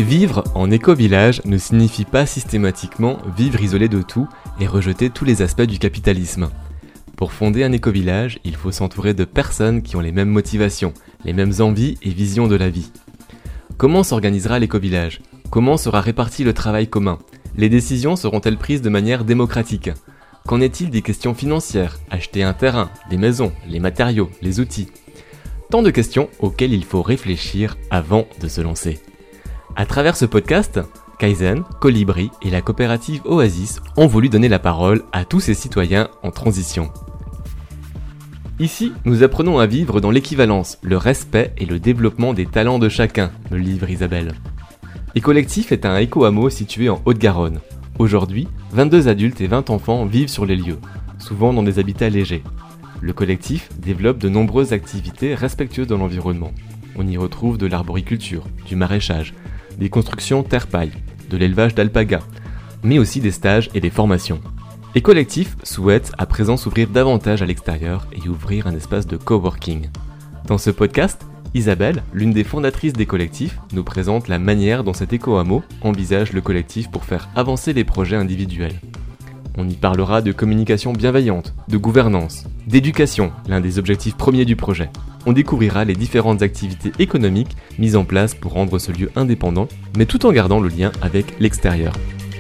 Vivre en éco-village ne signifie pas systématiquement vivre isolé de tout et rejeter tous les aspects du capitalisme. Pour fonder un éco-village, il faut s'entourer de personnes qui ont les mêmes motivations, les mêmes envies et visions de la vie. Comment s'organisera l'éco-village ? Comment sera réparti le travail commun ? Les décisions seront-elles prises de manière démocratique ? Qu'en est-il des questions financières ? Acheter un terrain, des maisons, les matériaux, les outils ? Tant de questions auxquelles il faut réfléchir avant de se lancer. À travers ce podcast, Kaizen, Colibri et la coopérative Oasis ont voulu donner la parole à tous ces citoyens en transition. Ici, nous apprenons à vivre dans l'équivalence, le respect et le développement des talents de chacun, me livre Isabelle. Écollectif est un éco-hameau situé en Haute-Garonne. Aujourd'hui, 22 adultes et 20 enfants vivent sur les lieux, souvent dans des habitats légers. Le collectif développe de nombreuses activités respectueuses de l'environnement. On y retrouve de l'arboriculture, du maraîchage, des constructions terre-paille, de l'élevage d'alpagas, mais aussi des stages et des formations. Écollectif souhaite à présent s'ouvrir davantage à l'extérieur et ouvrir un espace de coworking. Dans ce podcast, Isabelle, l'une des fondatrices des collectifs, nous présente la manière dont cet éco-hameau envisage le collectif pour faire avancer les projets individuels. On y parlera de communication bienveillante, de gouvernance, d'éducation, l'un des objectifs premiers du projet. On découvrira les différentes activités économiques mises en place pour rendre ce lieu indépendant, mais tout en gardant le lien avec l'extérieur.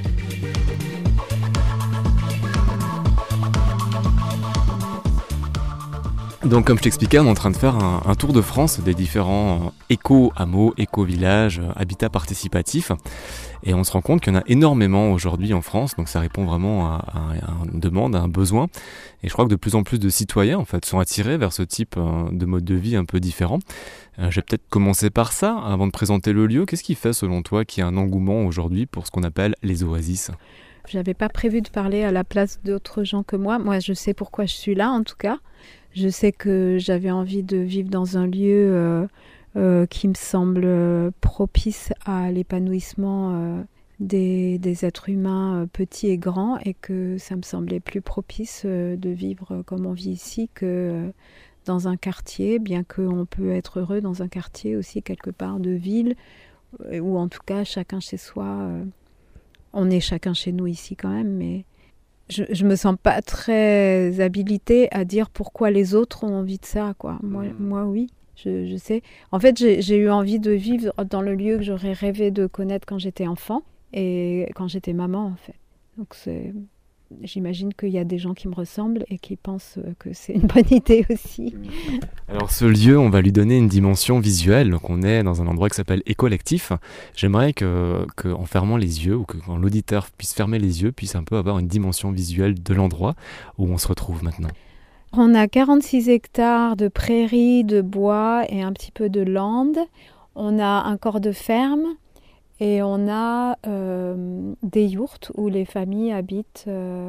Donc comme je t'expliquais, on est en train de faire un tour de France des différents éco-hameaux, éco-villages, habitats participatifs. Et on se rend compte qu'il y en a énormément aujourd'hui en France, donc ça répond vraiment à une demande, à un besoin. Et je crois que de plus en plus de citoyens en fait, sont attirés vers ce type de mode de vie un peu différent. Je vais peut-être commencer par ça, avant de présenter le lieu. Qu'est-ce qui fait selon toi qu'il y a un engouement aujourd'hui pour ce qu'on appelle les oasis ? J'avais pas prévu de parler à la place d'autres gens que moi. Moi, je sais pourquoi je suis là, en tout cas. Je sais que j'avais envie de vivre dans un lieu qui me semble propice à l'épanouissement des êtres humains petits et grands, et que ça me semblait plus propice de vivre comme on vit ici que dans un quartier, bien qu'on peut être heureux dans un quartier aussi quelque part de ville, ou en tout cas chacun chez soi. On est chacun chez nous ici quand même, mais je me sens pas très habilitée à dire pourquoi les autres ont envie de ça, quoi. Moi oui, je sais. En fait, j'ai eu envie de vivre dans le lieu que j'aurais rêvé de connaître quand j'étais enfant et quand j'étais maman, en fait. Donc j'imagine qu'il y a des gens qui me ressemblent et qui pensent que c'est une bonne idée aussi. Alors ce lieu, on va lui donner une dimension visuelle. Donc on est dans un endroit qui s'appelle Écollectif. J'aimerais que en fermant les yeux, ou que quand l'auditeur puisse fermer les yeux, puisse un peu avoir une dimension visuelle de l'endroit où on se retrouve maintenant. On a 46 hectares de prairies, de bois et un petit peu de landes. On a un corps de ferme. Et on a des yourtes où les familles habitent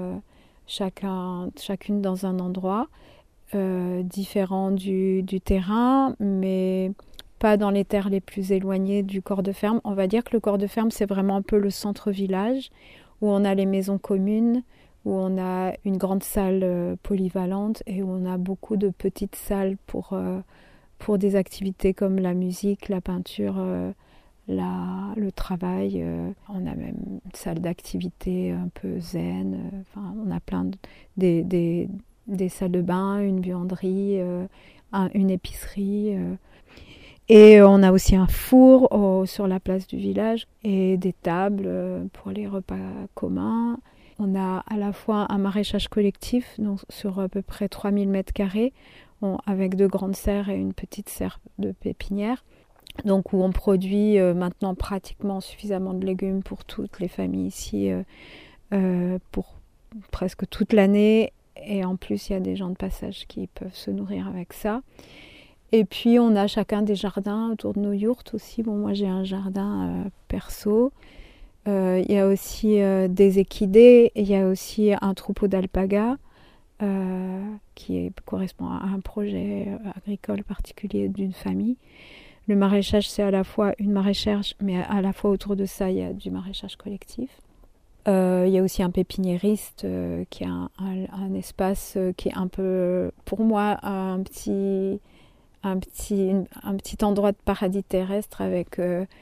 chacune dans un endroit différent du terrain, mais pas dans les terres les plus éloignées du corps de ferme. On va dire que le corps de ferme, c'est vraiment un peu le centre-village, où on a les maisons communes, où on a une grande salle polyvalente et où on a beaucoup de petites salles pour des activités comme la musique, la peinture, le travail. On a même une salle d'activité un peu zen. On a plein des salles de bain, une buanderie, une épicerie. Et on a aussi un four sur la place du village et des tables pour les repas communs. On a à la fois un maraîchage collectif donc sur à peu près 3000 m², avec de grandes serres et une petite serre de pépinière. Donc où on produit maintenant pratiquement suffisamment de légumes pour toutes les familles ici, pour presque toute l'année. Et en plus, il y a des gens de passage qui peuvent se nourrir avec ça. Et puis, on a chacun des jardins autour de nos yourtes aussi. Bon, moi, j'ai un jardin perso. Il y a aussi des équidés. Il y a aussi un troupeau d'alpagas qui correspond à un projet agricole particulier d'une famille. Le maraîchage, c'est à la fois une maraîchage, mais à la fois autour de ça, il y a du maraîchage collectif. Il y a aussi un pépiniériste qui a un espace qui est un peu, pour moi, un petit endroit de paradis terrestre avec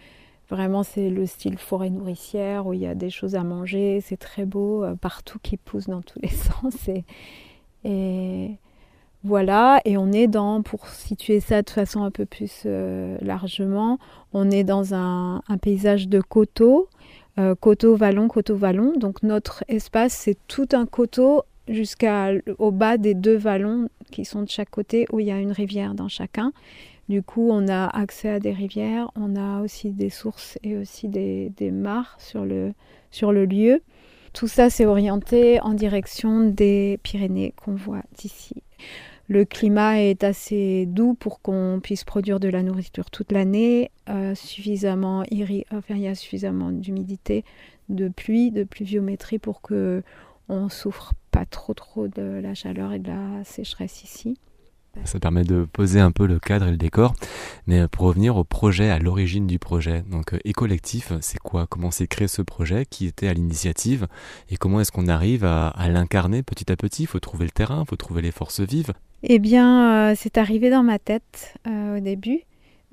Vraiment, c'est le style forêt nourricière où il y a des choses à manger, c'est très beau, partout qui pousse dans tous les sens. Et voilà, et on est pour situer ça de façon un peu plus largement, on est dans un paysage de coteaux, coteaux-vallons. Donc notre espace, c'est tout un coteau jusqu'au bas des 2 vallons qui sont de chaque côté où il y a une rivière dans chacun. Du coup, on a accès à des rivières, on a aussi des sources et aussi des mares sur le lieu. Tout ça, c'est orienté en direction des Pyrénées qu'on voit d'ici. Le climat est assez doux pour qu'on puisse produire de la nourriture toute l'année, il y a suffisamment d'humidité, de pluie, de pluviométrie pour qu'on ne souffre pas trop de la chaleur et de la sécheresse ici. Ça permet de poser un peu le cadre et le décor. Mais pour revenir au projet, à l'origine du projet, donc Écollectif, c'est quoi? Comment s'est créé ce projet? Qui était à l'initiative? Et comment est-ce qu'on arrive à l'incarner petit à petit? Il faut trouver le terrain, il faut trouver les forces vives. Eh bien, c'est arrivé dans ma tête au début.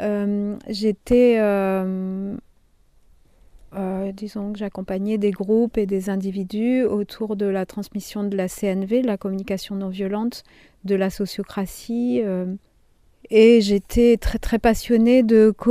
Disons que j'accompagnais des groupes et des individus autour de la transmission de la CNV, de la communication non violente, de la sociocratie. Et j'étais très très passionnée de quoi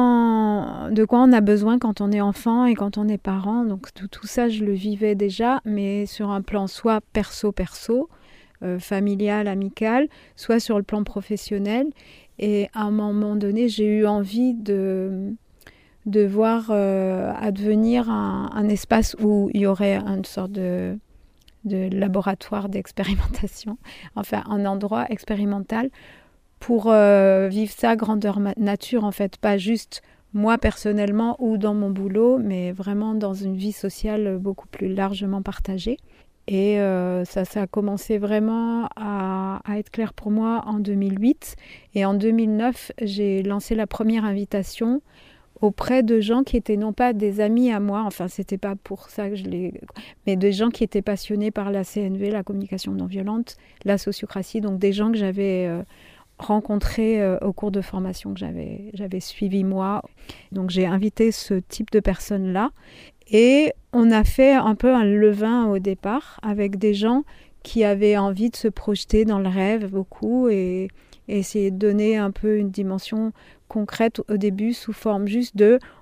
on a besoin quand on est enfant et quand on est parent. Donc tout ça, je le vivais déjà, mais sur un plan soit perso, familial, amical, soit sur le plan professionnel. Et à un moment donné, j'ai eu envie de voir advenir un espace où il y aurait une sorte de laboratoire d'expérimentation, enfin un endroit expérimental pour vivre ça grandeur nature, en fait, pas juste moi personnellement ou dans mon boulot, mais vraiment dans une vie sociale beaucoup plus largement partagée. Et ça a commencé vraiment à être clair pour moi en 2008. Et en 2009, j'ai lancé la première invitation auprès de gens qui étaient non pas des amis à moi, enfin c'était pas pour ça que mais des gens qui étaient passionnés par la CNV, la communication non violente, la sociocratie, donc des gens que j'avais rencontrés au cours de formation que j'avais suivi moi. Donc j'ai invité ce type de personnes-là et on a fait un peu un levain au départ avec des gens qui avaient envie de se projeter dans le rêve beaucoup et essayer de donner un peu une dimension concrète au début sous forme juste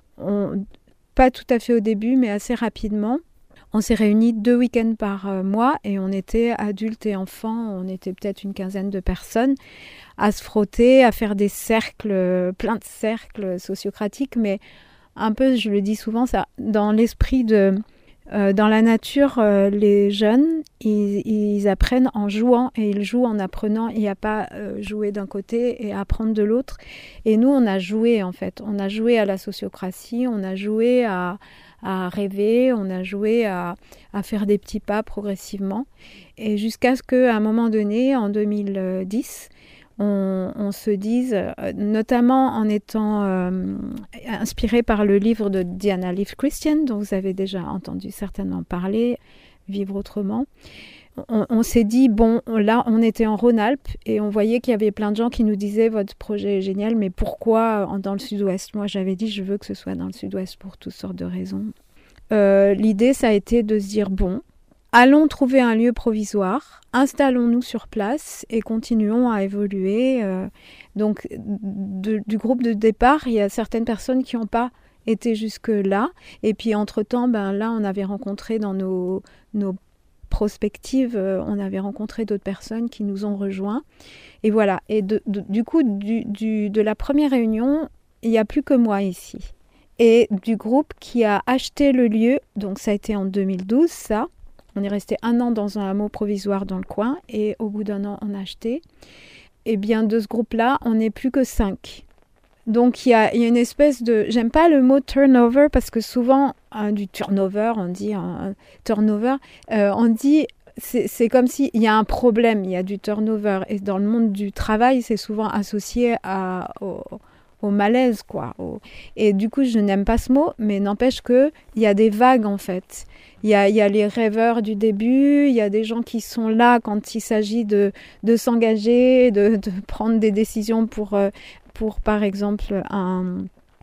pas tout à fait au début mais assez rapidement. On s'est réunis 2 week-ends par mois et on était adultes et enfants, on était peut-être une quinzaine de personnes à se frotter, à faire des cercles, plein de cercles sociocratiques, mais un peu, je le dis souvent, ça, dans l'esprit dans la nature, les jeunes, ils apprennent en jouant et ils jouent en apprenant. Il n'y a pas jouer d'un côté et apprendre de l'autre. Et nous, on a joué en fait. On a joué à la sociocratie, on a joué à rêver, on a joué à faire des petits pas progressivement. Et jusqu'à ce qu'à un moment donné, en 2010, on se dise, notamment en étant inspiré par le livre de Diana Leaf Christian, dont vous avez déjà entendu certainement parler, Vivre autrement. On s'est dit, bon, là, on était en Rhône-Alpes et on voyait qu'il y avait plein de gens qui nous disaient, votre projet est génial, mais pourquoi dans le sud-ouest? Moi, j'avais dit, je veux que ce soit dans le sud-ouest pour toutes sortes de raisons. L'idée, ça a été de se dire, bon, allons trouver un lieu provisoire, installons-nous sur place et continuons à évoluer. Donc, du groupe de départ, il y a certaines personnes qui n'ont pas été jusque-là. Et puis, entre-temps, là, on avait rencontré dans nos prospectives, on avait rencontré d'autres personnes qui nous ont rejoints. Et voilà. Et du coup, de la première réunion, il n'y a plus que moi ici. Et du groupe qui a acheté le lieu, donc ça a été en 2012, ça. On est resté 1 an dans un hameau provisoire dans le coin et au bout d'1 an, on a acheté. Et bien, de ce groupe-là, on n'est plus que 5. Donc, il y a une espèce de... J'aime pas le mot turnover parce que souvent, du turnover, on dit turnover, on dit... C'est comme s'il y a un problème, il y a du turnover. Et dans le monde du travail, c'est souvent associé au malaise, quoi. Et du coup, je n'aime pas ce mot, mais n'empêche qu'il y a des vagues, en fait. Il y a les rêveurs du début, il y a des gens qui sont là quand il s'agit de s'engager, de prendre des décisions pour par exemple,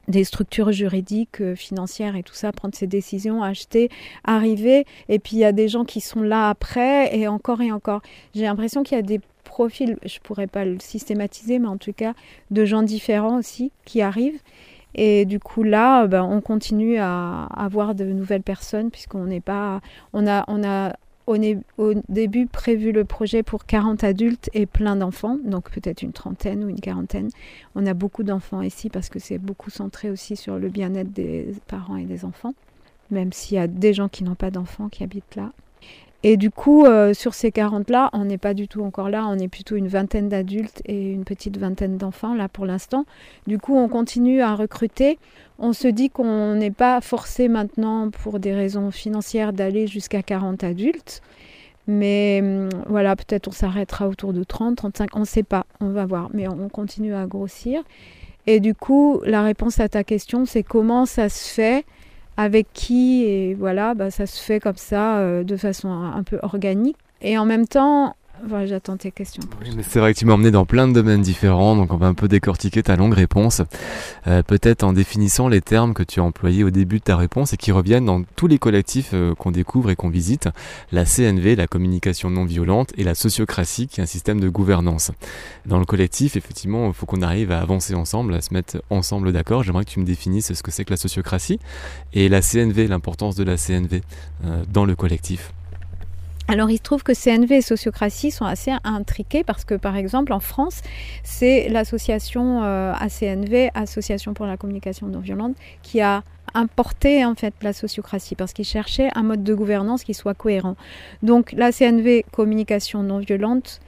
des structures juridiques, financières et tout ça, prendre ces décisions, acheter, arriver. Et puis il y a des gens qui sont là après et encore et encore. J'ai l'impression qu'il y a des profils, je ne pourrais pas le systématiser, mais en tout cas de gens différents aussi qui arrivent. Et du coup là, on continue à avoir de nouvelles personnes puisqu'on n'est pas... On a au début prévu le projet pour 40 adultes et plein d'enfants, donc peut-être une trentaine ou une quarantaine. On a beaucoup d'enfants ici parce que c'est beaucoup centré aussi sur le bien-être des parents et des enfants, même s'il y a des gens qui n'ont pas d'enfants qui habitent là. Et du coup, sur ces 40-là, on n'est pas du tout encore là, on est plutôt une vingtaine d'adultes et une petite vingtaine d'enfants là pour l'instant. Du coup, on continue à recruter. On se dit qu'on n'est pas forcé maintenant, pour des raisons financières, d'aller jusqu'à 40 adultes. Mais voilà, peut-être on s'arrêtera autour de 30, 35, on ne sait pas, on va voir. Mais on continue à grossir. Et du coup, la réponse à ta question, c'est comment ça se fait, avec qui, et voilà, ça se fait comme ça, de façon un peu organique. Et en même temps, voilà, j'attends tes questions. Oui, mais c'est vrai que tu m'as emmené dans plein de domaines différents, donc on va un peu décortiquer ta longue réponse. Peut-être en définissant les termes que tu as employés au début de ta réponse et qui reviennent dans tous les collectifs qu'on découvre et qu'on visite, la CNV, la communication non violente, et la sociocratie, qui est un système de gouvernance. Dans le collectif, effectivement, il faut qu'on arrive à avancer ensemble, à se mettre ensemble d'accord. J'aimerais que tu me définisses ce que c'est que la sociocratie et la CNV, l'importance de la CNV dans le collectif. Alors, il se trouve que CNV et sociocratie sont assez intriqués parce que, par exemple, en France, c'est l'association ACNV, Association pour la communication non violente, qui a importé en fait la sociocratie parce qu'ils cherchaient un mode de gouvernance qui soit cohérent. Donc, la CNV, communication non violente,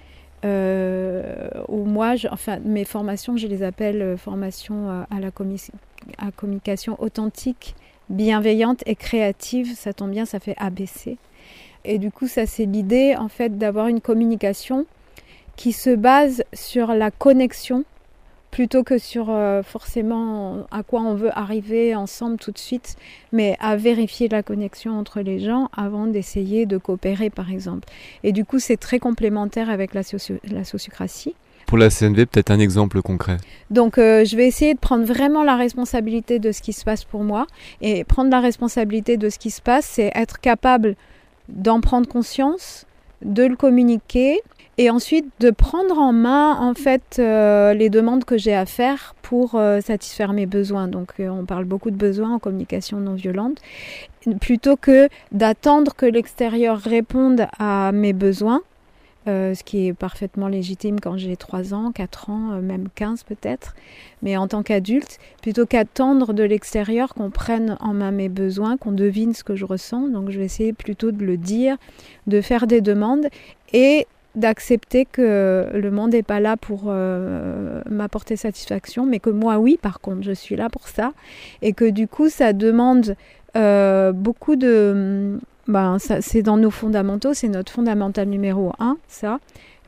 où moi, mes formations, je les appelle formations à la communication authentique, bienveillante et créative. Ça tombe bien, ça fait ABC. Et du coup, ça, c'est l'idée, en fait, d'avoir une communication qui se base sur la connexion plutôt que sur forcément à quoi on veut arriver ensemble tout de suite, mais à vérifier la connexion entre les gens avant d'essayer de coopérer, par exemple. Et du coup, c'est très complémentaire avec la sociocratie. Pour la CNV, peut-être un exemple concret. Donc, je vais essayer de prendre vraiment la responsabilité de ce qui se passe pour moi. Et prendre la responsabilité de ce qui se passe, c'est être capable d'en prendre conscience, de le communiquer et ensuite de prendre en main en fait les demandes que j'ai à faire pour satisfaire mes besoins. Donc on parle beaucoup de besoins en communication non violente, plutôt que d'attendre que l'extérieur réponde à mes besoins, ce qui est parfaitement légitime quand j'ai 3 ans, 4 ans, même 15 peut-être, mais en tant qu'adulte, plutôt qu'attendre de l'extérieur qu'on prenne en main mes besoins, qu'on devine ce que je ressens. Donc je vais essayer plutôt de le dire, de faire des demandes et d'accepter que le monde n'est pas là pour m'apporter satisfaction, mais que moi, oui, par contre, je suis là pour ça. Et que du coup, ça demande beaucoup de... ça, c'est dans nos fondamentaux, c'est notre fondamental numéro 1, ça,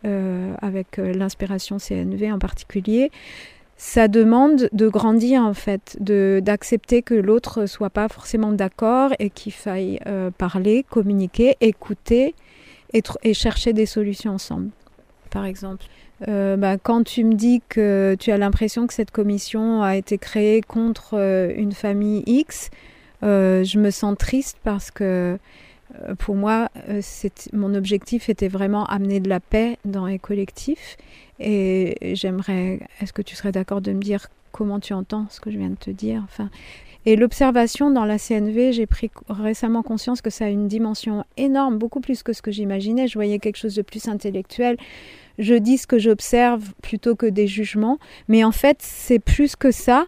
avec l'inspiration CNV en particulier. Ça demande de grandir en fait, d'accepter que l'autre soit pas forcément d'accord et qu'il faille parler, communiquer, écouter et chercher des solutions ensemble. Par exemple, quand tu me dis que tu as l'impression que cette commission a été créée contre une famille X, je me sens triste parce que pour moi, mon objectif était vraiment amener de la paix dans les collectifs. Et est-ce que tu serais d'accord de me dire comment tu entends ce que je viens de te dire ? Et l'observation dans la CNV, j'ai pris récemment conscience que ça a une dimension énorme, beaucoup plus que ce que j'imaginais. Je voyais quelque chose de plus intellectuel. Je dis ce que j'observe plutôt que des jugements. Mais en fait, c'est plus que ça.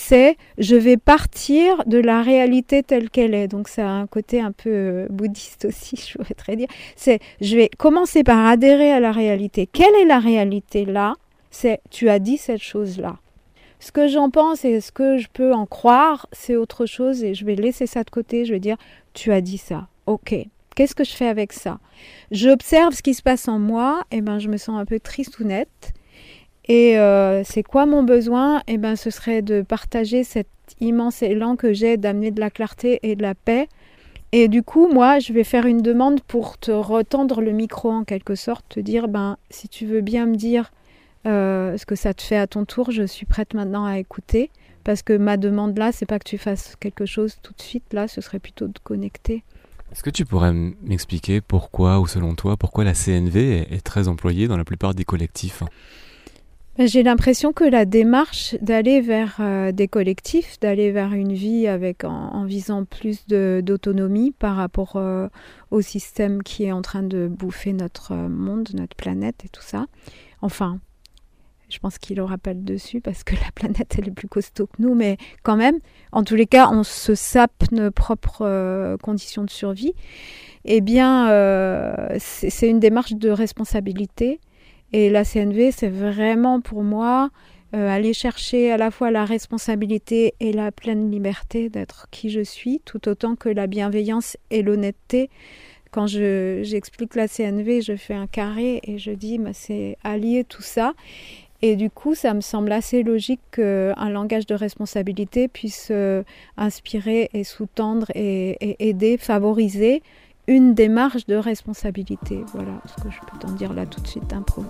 Je vais partir de la réalité telle qu'elle est. Donc, ça a un côté un peu bouddhiste aussi, je voudrais dire. Je vais commencer par adhérer à la réalité. Quelle est la réalité là ? Tu as dit cette chose-là. Ce que j'en pense et ce que je peux en croire, c'est autre chose et je vais laisser ça de côté. Je vais dire, tu as dit ça. Ok. Qu'est-ce que je fais avec ça ? J'observe ce qui se passe en moi, et je me sens un peu tristounette. Et c'est quoi mon besoin ? Ce serait de partager cet immense élan que j'ai d'amener de la clarté et de la paix. Et du coup, moi, je vais faire une demande pour te retendre le micro en quelque sorte, te dire, si tu veux bien me dire ce que ça te fait à ton tour, je suis prête maintenant à écouter. Parce que ma demande là, c'est pas que tu fasses quelque chose tout de suite, là, ce serait plutôt de connecter. Est-ce que tu pourrais m'expliquer pourquoi, ou selon toi, pourquoi la CNV est très employée dans la plupart des collectifs ? J'ai l'impression que la démarche d'aller vers des collectifs, d'aller vers une vie en visant plus d'autonomie par rapport au système qui est en train de bouffer notre monde, notre planète et tout ça. Enfin, je pense qu'il aura pas le dessus parce que la planète, elle est plus costaud que nous, mais quand même, en tous les cas, on se sape nos propres conditions de survie. Eh bien, c'est une démarche de responsabilité. Et la CNV, c'est vraiment pour moi aller chercher à la fois la responsabilité et la pleine liberté d'être qui je suis, tout autant que la bienveillance et l'honnêteté. Quand j'explique la CNV, je fais un carré et je dis c'est allier tout ça. Et du coup, ça me semble assez logique qu'un langage de responsabilité puisse inspirer et sous-tendre et aider, favoriser une démarche de responsabilité. Voilà ce que je peux t'en dire là tout de suite d'impro.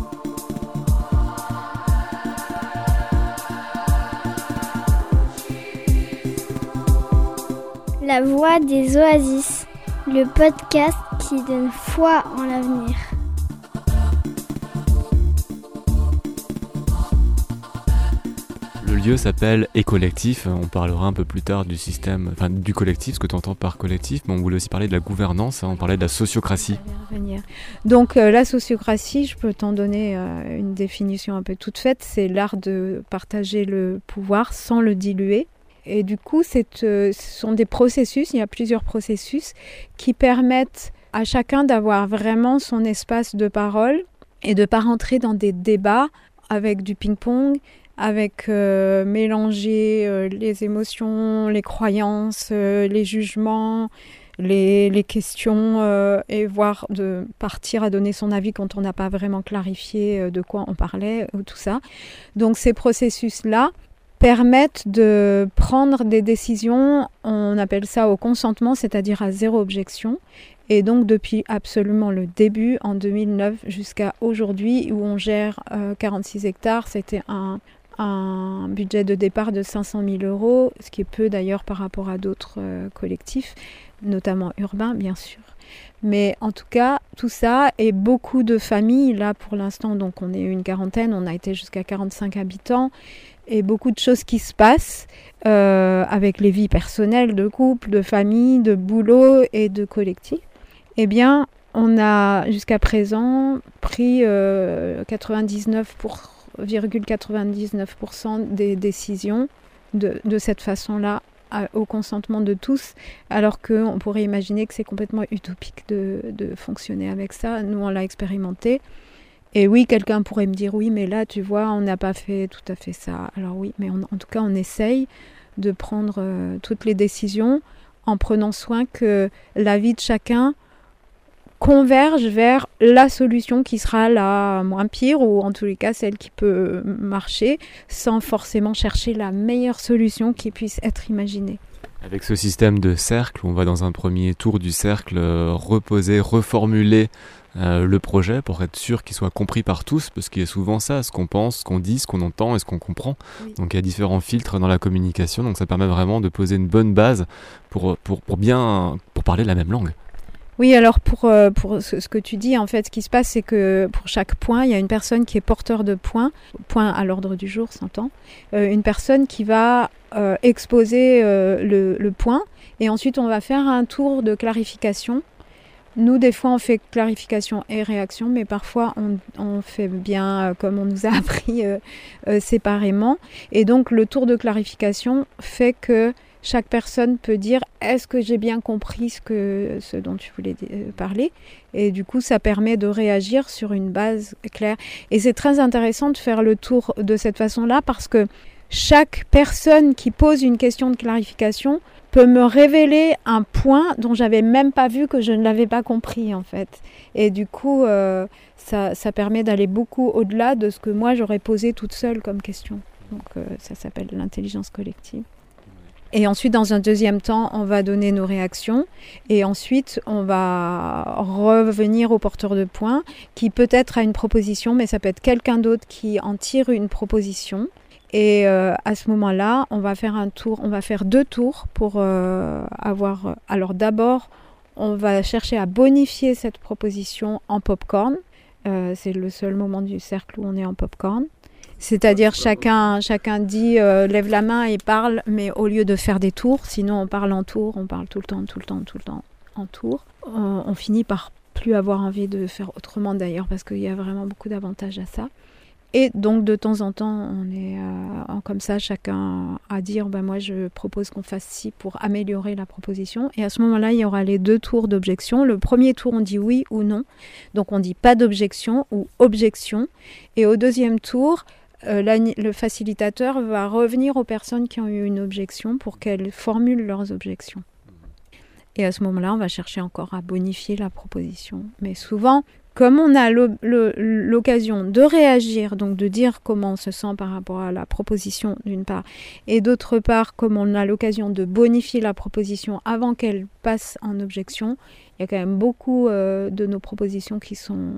La voix des oasis, le podcast qui donne foi en l'avenir. Le lieu s'appelle Écollectif. On parlera un peu plus tard du système, enfin du collectif, ce que tu entends par collectif, mais on voulait aussi parler de la gouvernance, on parlait de la sociocratie. Donc la sociocratie, je peux t'en donner une définition un peu toute faite, c'est l'art de partager le pouvoir sans le diluer. Et du coup, ce sont des processus, il y a plusieurs processus qui permettent à chacun d'avoir vraiment son espace de parole et de ne pas rentrer dans des débats avec du ping-pong, avec mélanger les émotions, les croyances, les jugements, les questions et voire de partir à donner son avis quand on n'a pas vraiment clarifié de quoi on parlait, ou tout ça. Donc ces processus-là permettent de prendre des décisions, on appelle ça au consentement, c'est-à-dire à zéro objection. Et donc depuis absolument le début, en 2009 jusqu'à aujourd'hui, où on gère 46 hectares, c'était un budget de départ de 500 000 €, ce qui est peu d'ailleurs par rapport à d'autres collectifs, notamment urbains bien sûr. Mais en tout cas, tout ça et beaucoup de familles, là pour l'instant, donc on est une quarantaine, on a été jusqu'à 45 habitants, et beaucoup de choses qui se passent avec les vies personnelles de couple, de famille, de boulot et de collectif. Eh bien, on a jusqu'à présent pris 99,99% des décisions de cette façon-là au consentement de tous, alors qu'on pourrait imaginer que c'est complètement utopique de fonctionner avec ça. Nous, on l'a expérimenté. Et oui, quelqu'un pourrait me dire, oui, mais là, tu vois, on n'a pas fait tout à fait ça. Alors oui, mais en tout cas, on essaye de prendre toutes les décisions en prenant soin que la vie de chacun converge vers la solution qui sera la moins pire, ou en tous les cas celle qui peut marcher, sans forcément chercher la meilleure solution qui puisse être imaginée. Avec ce système de cercle, on va dans un premier tour du cercle reposer, reformuler le projet pour être sûr qu'il soit compris par tous, parce qu'il y a souvent ça, ce qu'on pense, ce qu'on dit, ce qu'on entend et ce qu'on comprend. Oui. Donc il y a différents filtres dans la communication, donc ça permet vraiment de poser une bonne base pour parler la même langue. Oui, alors pour ce que tu dis, en fait, ce qui se passe, c'est que pour chaque point, il y a une personne qui est porteur de point à l'ordre du jour, s'entend, une personne qui va exposer le point, et ensuite on va faire un tour de clarification. Nous, des fois, on fait clarification et réaction, mais parfois, on fait bien, comme on nous a appris, séparément. Et donc, le tour de clarification fait que chaque personne peut dire « Est-ce que j'ai bien compris ce dont tu voulais parler ?» Et du coup, ça permet de réagir sur une base claire. Et c'est très intéressant de faire le tour de cette façon-là, parce que chaque personne qui pose une question de clarification peut me révéler un point dont j'avais même pas vu, que je ne l'avais pas compris en fait. Et du coup, ça permet d'aller beaucoup au-delà de ce que moi j'aurais posé toute seule comme question. Donc ça s'appelle l'intelligence collective. Et ensuite, dans un deuxième temps, on va donner nos réactions. Et ensuite, on va revenir au porteur de point qui peut-être a une proposition, mais ça peut être quelqu'un d'autre qui en tire une proposition. Et à ce moment-là, on va faire 2 tours pour avoir... Alors d'abord, on va chercher à bonifier cette proposition en popcorn. C'est le seul moment du cercle où on est en popcorn. C'est-à-dire chacun dit lève la main et parle, mais au lieu de faire des tours, sinon on parle en tour, on parle tout le temps en tour. On finit par plus avoir envie de faire autrement d'ailleurs, parce qu'il y a vraiment beaucoup d'avantages à ça. Et donc de temps en temps, on est comme ça, chacun à dire moi je propose qu'on fasse ci pour améliorer la proposition. Et à ce moment-là, il y aura les 2 tours d'objection. Le premier tour, on dit oui ou non. Donc on dit pas d'objection ou objection. Et au deuxième tour, le facilitateur va revenir aux personnes qui ont eu une objection pour qu'elles formulent leurs objections. Et à ce moment-là, on va chercher encore à bonifier la proposition. Mais souvent, comme on a l'occasion de réagir, donc de dire comment on se sent par rapport à la proposition d'une part, et d'autre part, comme on a l'occasion de bonifier la proposition avant qu'elle passe en objection, il y a quand même beaucoup de nos propositions qui sont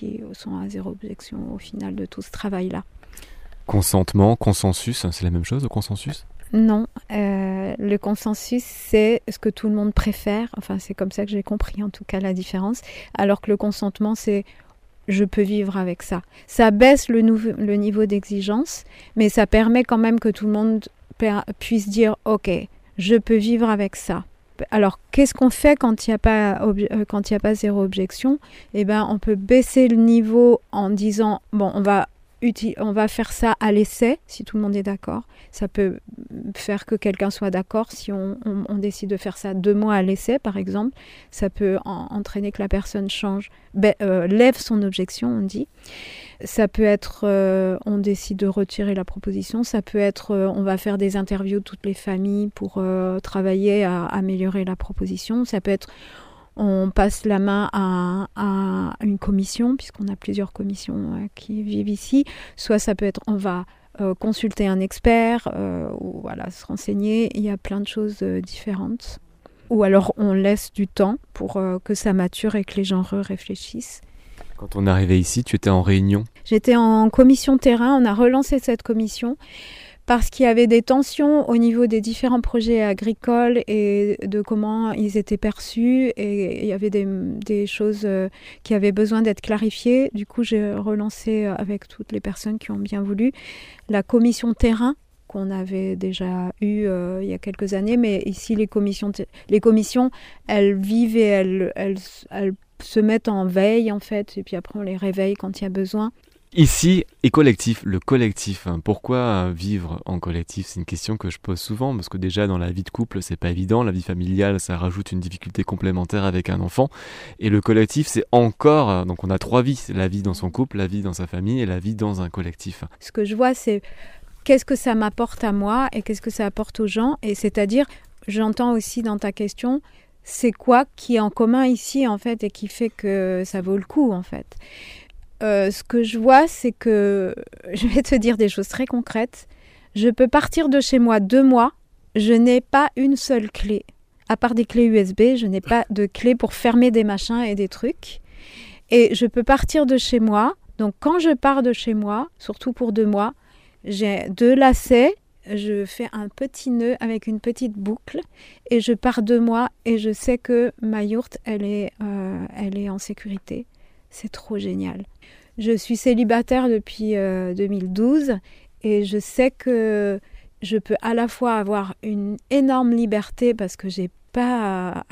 à 0 objection au final de tout ce travail-là. Consentement, consensus, c'est la même chose au consensus ? Non, le consensus, c'est ce que tout le monde préfère. Enfin, c'est comme ça que j'ai compris en tout cas la différence. Alors que le consentement, c'est je peux vivre avec ça. Ça baisse le niveau d'exigence, mais ça permet quand même que tout le monde puisse dire « Ok, je peux vivre avec ça ». Alors, qu'est-ce qu'on fait quand il n'y a pas 0 objection ? Eh bien, on peut baisser le niveau en disant « Bon, on va faire ça à l'essai, si tout le monde est d'accord. Ça peut faire que quelqu'un soit d'accord si on décide de faire ça 2 mois à l'essai, par exemple. Ça peut entraîner que la personne lève son objection, on dit. Ça peut être, on décide de retirer la proposition. Ça peut être, on va faire des interviews de toutes les familles pour travailler à améliorer la proposition. Ça peut être, on passe la main à une commission, puisqu'on a plusieurs commissions qui vivent ici. Soit ça peut être, on va consulter un expert, ou voilà, se renseigner. Il y a plein de choses différentes. Ou alors on laisse du temps pour que ça mature et que les gens réfléchissent. Quand on est arrivé ici, tu étais en réunion ? J'étais en commission terrain. On a relancé cette commission parce qu'il y avait des tensions au niveau des différents projets agricoles et de comment ils étaient perçus. Et il y avait des choses qui avaient besoin d'être clarifiées. Du coup, j'ai relancé avec toutes les personnes qui ont bien voulu la commission terrain qu'on avait déjà eue il y a quelques années. Mais ici, les commissions, elles vivent et elles se mettent en veille, en fait. Et puis après, on les réveille quand il y a besoin. Ici, et collectif, le collectif. Pourquoi vivre en collectif ? C'est une question que je pose souvent, parce que déjà dans la vie de couple, c'est pas évident. La vie familiale, ça rajoute une difficulté complémentaire avec un enfant. Et le collectif, c'est encore... Donc on a 3 vies. La vie dans son couple, la vie dans sa famille et la vie dans un collectif. Ce que je vois, c'est qu'est-ce que ça m'apporte à moi et qu'est-ce que ça apporte aux gens. Et c'est-à-dire, j'entends aussi dans ta question, c'est quoi qui est en commun ici, en fait, et qui fait que ça vaut le coup, en fait. Ce que je vois, c'est que, je vais te dire des choses très concrètes, je peux partir de chez moi 2 mois, je n'ai pas une seule clé. À part des clés USB, je n'ai pas de clé pour fermer des machins et des trucs. Et je peux partir de chez moi, donc quand je pars de chez moi, surtout pour 2 mois, j'ai 2 lacets, je fais un petit nœud avec une petite boucle et je pars 2 mois et je sais que ma yourte, elle est en sécurité. C'est trop génial. Je suis célibataire depuis 2012 et je sais que je peux à la fois avoir une énorme liberté parce que j'ai pas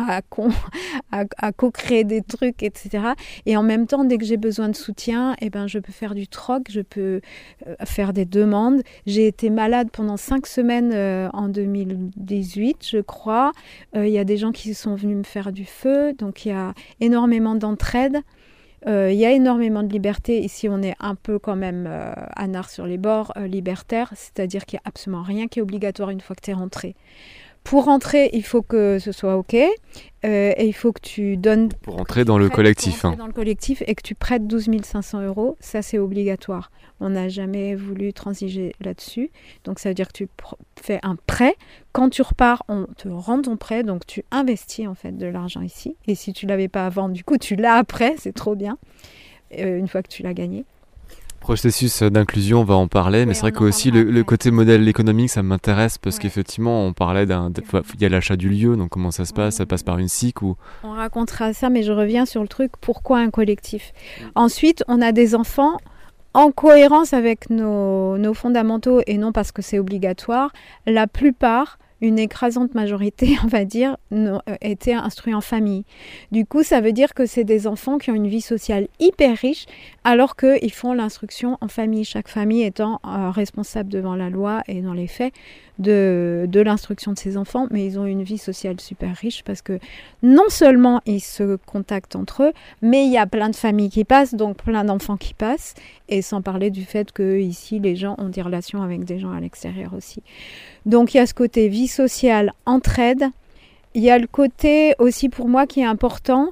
à co-créer des trucs, etc. Et en même temps, dès que j'ai besoin de soutien, je peux faire du troc, je peux faire des demandes. J'ai été malade pendant 5 semaines en 2018, je crois. Il y a des gens qui sont venus me faire du feu, donc il y a énormément d'entraide. Il y a énormément de liberté. Ici, on est un peu quand même à nard sur les bords, libertaire, c'est-à-dire qu'il n'y a absolument rien qui est obligatoire une fois que tu es rentré. Pour rentrer, il faut que ce soit OK et il faut que tu donnes... Pour rentrer dans le collectif. Pour rentrer dans le collectif et que tu prêtes 12 500 €, ça c'est obligatoire. On n'a jamais voulu transiger là-dessus. Donc ça veut dire que tu fais un prêt. Quand tu repars, on te rend ton prêt. Donc tu investis en fait de l'argent ici. Et si tu ne l'avais pas avant, du coup tu l'as après. C'est trop bien. Une fois que tu l'as gagné. Processus d'inclusion, on va en parler, mais c'est vrai que aussi le côté modèle économique, ça m'intéresse parce qu'effectivement, on parlait il y a l'achat du lieu, donc comment ça se passe ? Ça passe par une SIC ou... On racontera ça, mais je reviens sur le truc, pourquoi un collectif ? Ensuite, on a des enfants en cohérence avec nos fondamentaux et non parce que c'est obligatoire. La plupart, une écrasante majorité, on va dire, étaient instruits en famille. Du coup, ça veut dire que c'est des enfants qui ont une vie sociale hyper riche, alors qu'ils font l'instruction en famille, chaque famille étant responsable devant la loi et dans les faits de l'instruction de ses enfants, mais ils ont une vie sociale super riche parce que non seulement ils se contactent entre eux, mais il y a plein de familles qui passent, donc plein d'enfants qui passent, et sans parler du fait que ici les gens ont des relations avec des gens à l'extérieur aussi. Donc il y a ce côté vie sociale, entraide. Il y a le côté aussi pour moi qui est important,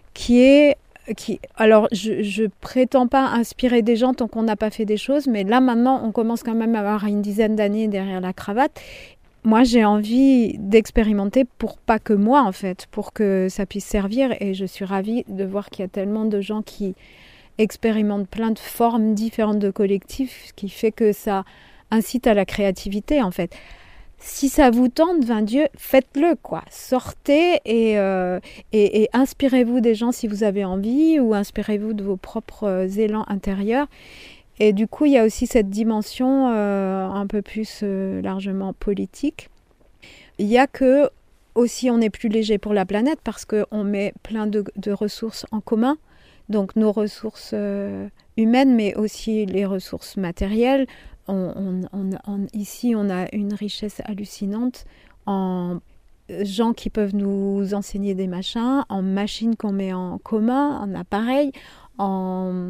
alors je prétends pas inspirer des gens tant qu'on n'a pas fait des choses, mais là maintenant on commence quand même à avoir une dizaine d'années derrière la cravate. Moi j'ai envie d'expérimenter pour pas que moi en fait, pour que ça puisse servir, et je suis ravie de voir qu'il y a tellement de gens qui expérimentent plein de formes différentes de collectifs, ce qui fait que ça incite à la créativité en fait. Si ça vous tente, Dieu, faites-le quoi. Sortez et inspirez-vous des gens si vous avez envie, ou inspirez-vous de vos propres élans intérieurs. Et du coup, il y a aussi cette dimension un peu plus largement politique. Il y a que aussi on est plus léger pour la planète parce qu'on met plein de ressources en commun. Donc nos ressources humaines, mais aussi les ressources matérielles. Ici, on a une richesse hallucinante en gens qui peuvent nous enseigner des machins, en machines qu'on met en commun, en appareils, on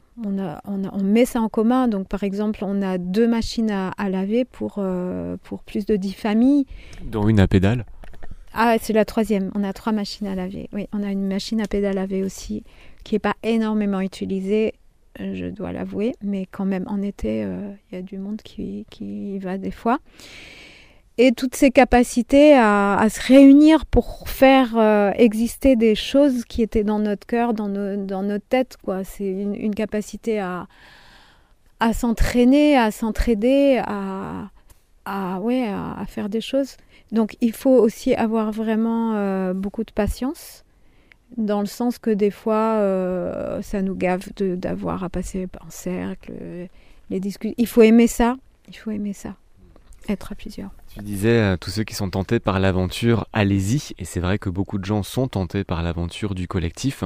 met ça en commun. Donc, par exemple, on a 2 machines à laver pour plus de 10 familles. Dont une à pédale. Ah, c'est la 3e. On a 3 machines à laver. Oui, on a une machine à pédale laver aussi, qui n'est pas énormément utilisée, je dois l'avouer, mais quand même en été, il y a du monde qui y va des fois. Et toutes ces capacités à se réunir pour faire exister des choses qui étaient dans notre cœur, dans notre tête, quoi. C'est une capacité à s'entraîner, à s'entraider, à faire des choses. Donc il faut aussi avoir vraiment beaucoup de patience. Dans le sens que des fois, ça nous gave d'avoir à passer en cercle, les discussions. Il faut aimer ça, être à plusieurs. Tu disais, tous ceux qui sont tentés par l'aventure, allez-y. Et c'est vrai que beaucoup de gens sont tentés par l'aventure du collectif.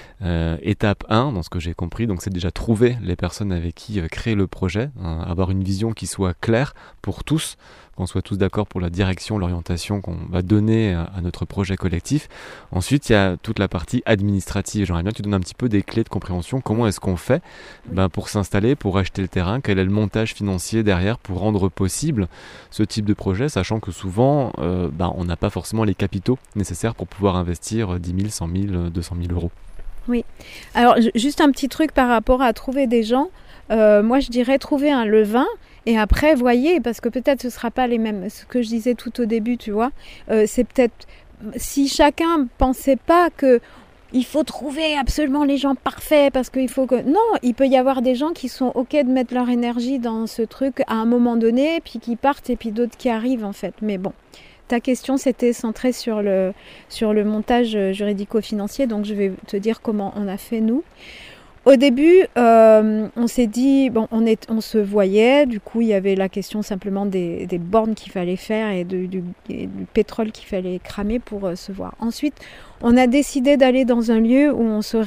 Étape 1, dans ce que j'ai compris, donc c'est déjà trouver les personnes avec qui créer le projet, avoir une vision qui soit claire pour tous, qu'on soit tous d'accord pour la direction, l'orientation qu'on va donner à notre projet collectif. Ensuite, il y a toute la partie administrative. J'aimerais bien que tu donnes un petit peu des clés de compréhension. Comment est-ce qu'on fait pour s'installer, pour acheter le terrain? Quel est le montage financier derrière pour rendre possible ce type de projet, sachant que souvent, on n'a pas forcément les capitaux nécessaires pour pouvoir investir 10 000, 100 000, 200 000 euros. Oui. Alors, juste un petit truc par rapport à trouver des gens. Moi, je dirais trouver un levain. Et après, voyez, parce que peut-être ce ne sera pas les mêmes. Ce que je disais tout au début, tu vois, c'est peut-être... Si chacun ne pensait pas qu'il faut trouver absolument les gens parfaits, parce qu'il faut que... Non, il peut y avoir des gens qui sont OK de mettre leur énergie dans ce truc à un moment donné, puis qui partent, et puis d'autres qui arrivent, en fait. Mais bon, ta question, c'était centrée sur le montage juridico-financier, donc je vais te dire comment on a fait, nous. Au début, on s'est dit, on se voyait, du coup il y avait la question simplement des bornes qu'il fallait faire et du pétrole qu'il fallait cramer pour se voir. Ensuite, on a décidé d'aller dans un lieu où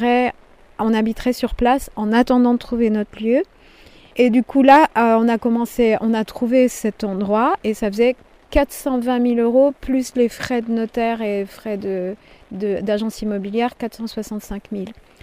on habiterait sur place en attendant de trouver notre lieu. Et du coup là, on a trouvé cet endroit et ça faisait 420 000 euros plus les frais de notaire et frais d'agence immobilière, 465 000.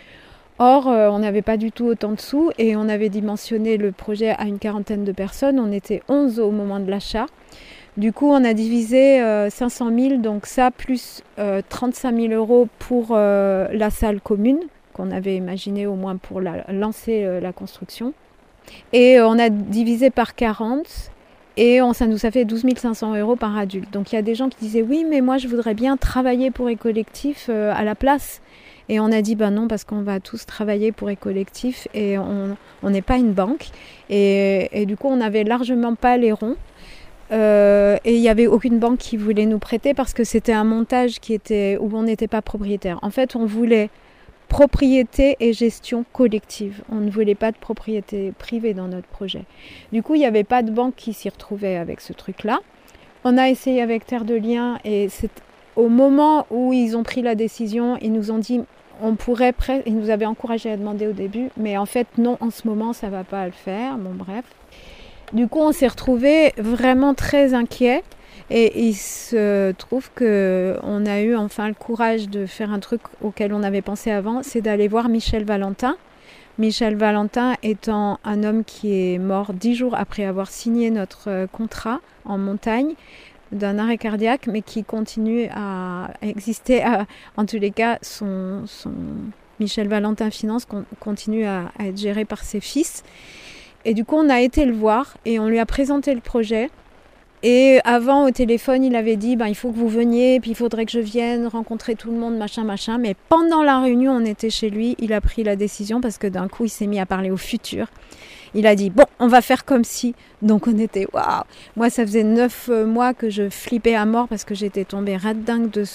Or, on n'avait pas du tout autant de sous et on avait dimensionné le projet à une 40aine de personnes. On était 11 au moment de l'achat. Du coup, on a divisé 500 000, donc ça, plus 35 000 euros pour la salle commune, qu'on avait imaginé au moins pour lancer la construction. Et on a divisé par 40 et ça nous a fait 12 500 euros par adulte. Donc il y a des gens qui disaient « Oui, mais moi je voudrais bien travailler pour les collectifs à la place ». Et on a dit non, parce qu'on va tous travailler pour Écollectif et on n'est pas une banque. Et du coup, on n'avait largement pas les ronds. Et il n'y avait aucune banque qui voulait nous prêter parce que c'était un montage où on n'était pas propriétaire. En fait, on voulait propriété et gestion collective. On ne voulait pas de propriété privée dans notre projet. Du coup, il n'y avait pas de banque qui s'y retrouvait avec ce truc-là. On a essayé avec Terre de Liens et c'est au moment où ils ont pris la décision, ils nous ont dit ils nous avaient encouragé à demander au début, mais en fait non, en ce moment ça ne va pas le faire. Bon bref. Du coup, on s'est retrouvés vraiment très inquiets. Et il se trouve qu'on a eu enfin le courage de faire un truc auquel on avait pensé avant, c'est d'aller voir Michel Valentin. Michel Valentin étant un homme qui est mort 10 jours après avoir signé notre contrat en montagne d'un arrêt cardiaque, mais qui continue à exister. En tous les cas, son Michel Valentin Finance continue à être géré par ses fils. Et du coup, on a été le voir et on lui a présenté le projet. Et avant, au téléphone, il avait dit il faut que vous veniez, puis il faudrait que je vienne rencontrer tout le monde, machin. Mais pendant la réunion, on était chez lui, il a pris la décision parce que d'un coup, il s'est mis à parler au futur. Il a dit bon, on va faire comme si. Donc on était waouh. Moi, ça faisait 9 mois que je flippais à mort parce que j'étais tombée rade dingue de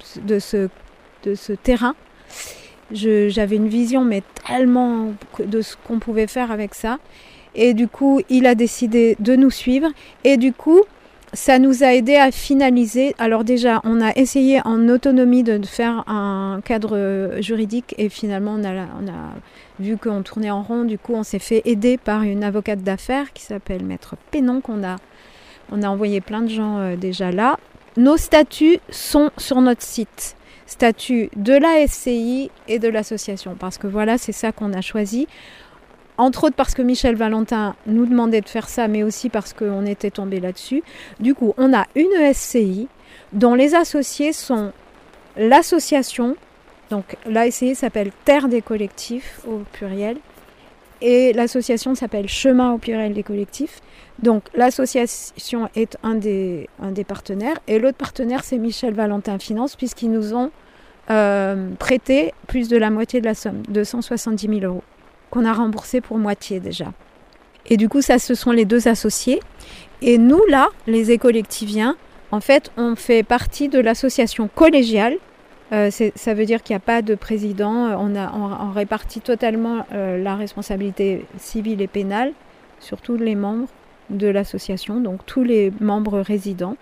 ce terrain. J'avais une vision, mais tellement de ce qu'on pouvait faire avec ça. Et du coup, il a décidé de nous suivre. Et du coup, ça nous a aidé à finaliser. Alors déjà, on a essayé en autonomie de faire un cadre juridique et finalement, on a vu qu'on tournait en rond. Du coup, on s'est fait aider par une avocate d'affaires qui s'appelle Maître Pénon, on a envoyé plein de gens déjà là. Nos statuts sont sur notre site. Statut de la SCI et de l'association. Parce que voilà, c'est ça qu'on a choisi. Entre autres parce que Michel Valentin nous demandait de faire ça, mais aussi parce qu'on était tombé là-dessus. Du coup, on a une SCI dont les associés sont l'association. Donc la SCI s'appelle Terre des collectifs au pluriel. Et l'association s'appelle Chemin au pluriel des collectifs. Donc l'association est un des partenaires. Et l'autre partenaire, c'est Michel Valentin Finance, puisqu'ils nous ont prêté plus de la moitié de la somme, 270 000 €. Qu'on a remboursé pour moitié déjà. Et du coup, ça, ce sont les deux associés. Et nous, là, les écollectiviens, en fait, on fait partie de l'association collégiale. Ça veut dire qu'il n'y a pas de président. On répartit totalement la responsabilité civile et pénale sur tous les membres de l'association, donc tous les membres résidents,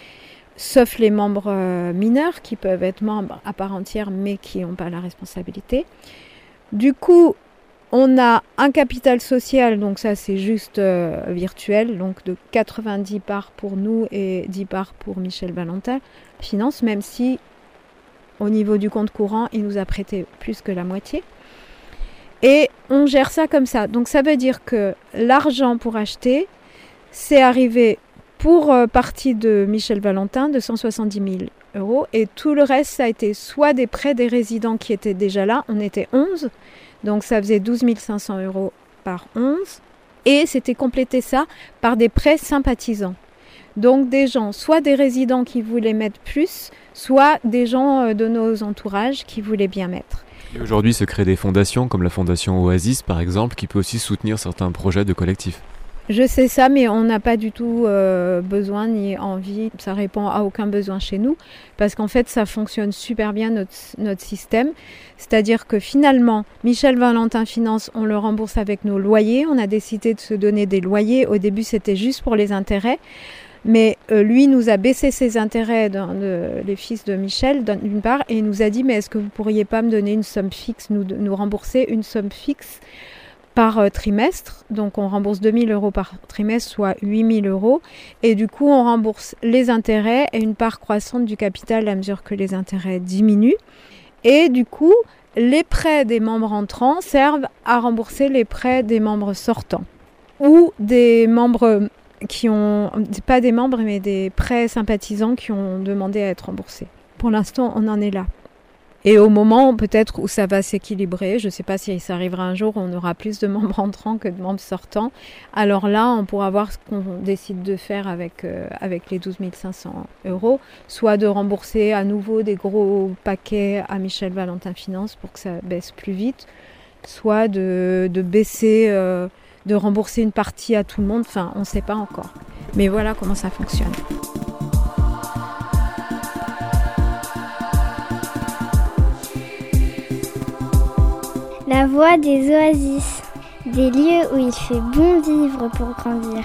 sauf les membres mineurs qui peuvent être membres à part entière, mais qui n'ont pas la responsabilité. Du coup, on a un capital social, donc ça c'est juste virtuel, donc de 90 parts pour nous et 10 parts pour Michel Valentin Finance, même si au niveau du compte courant, il nous a prêté plus que la moitié. Et on gère ça comme ça. Donc ça veut dire que l'argent pour acheter, c'est arrivé pour partie de Michel Valentin, de 170 000 €, et tout le reste, ça a été soit des prêts des résidents qui étaient déjà là, on était 11, donc ça faisait 12 500 € par 11. Et c'était complété ça par des prêts sympathisants. Donc des gens, soit des résidents qui voulaient mettre plus, soit des gens de nos entourages qui voulaient bien mettre. Et aujourd'hui se créent des fondations comme la fondation Oasis par exemple, qui peut aussi soutenir certains projets de collectifs. Je sais ça, mais on n'a pas du tout besoin ni envie. Ça répond à aucun besoin chez nous, parce qu'en fait, ça fonctionne super bien notre système. C'est-à-dire que finalement, Michel Valentin Finance, on le rembourse avec nos loyers. On a décidé de se donner des loyers. Au début, c'était juste pour les intérêts. Mais lui nous a baissé ses intérêts, les fils de Michel, d'une part, et il nous a dit, mais est-ce que vous pourriez pas me donner une somme fixe, nous rembourser une somme fixe par trimestre. Donc on rembourse 2 000 € par trimestre, soit 8 000 €. Et du coup, on rembourse les intérêts et une part croissante du capital à mesure que les intérêts diminuent. Et du coup, les prêts des membres entrants servent à rembourser les prêts des membres sortants. Ou des membres qui ont, pas des membres, mais des prêts sympathisants qui ont demandé à être remboursés. Pour l'instant, on en est là. Et au moment peut-être où ça va s'équilibrer, je ne sais pas si ça arrivera un jour où on aura plus de membres entrants que de membres sortants, alors là on pourra voir ce qu'on décide de faire avec les 12 500 €, soit de rembourser à nouveau des gros paquets à Michel Valentin Finance pour que ça baisse plus vite, soit de baisser, de rembourser une partie à tout le monde, enfin on ne sait pas encore. Mais voilà comment ça fonctionne. La voix des oasis, des lieux où il fait bon vivre pour grandir.